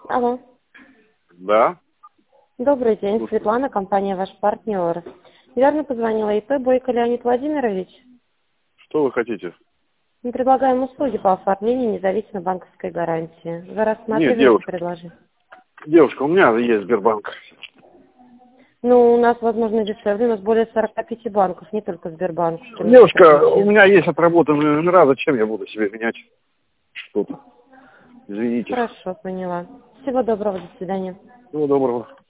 Алло. Да. Добрый день, Слушаю. Светлана, компания «Ваш партнер». Верно позвонила ИП Бойко Леонид Владимирович. Что вы хотите? Мы предлагаем услуги по оформлению независимой банковской гарантии. Вы Нет, рассматриваете девушка. предложение? Девушка, у меня есть Сбербанк. Ну, у нас, возможно, дешевле. У нас более 45 банков, не только Сбербанк. Девушка, у меня есть отработанные номера, зачем я буду себе менять что-то? Извините. Хорошо, поняла. Всего доброго, до свидания. Всего доброго.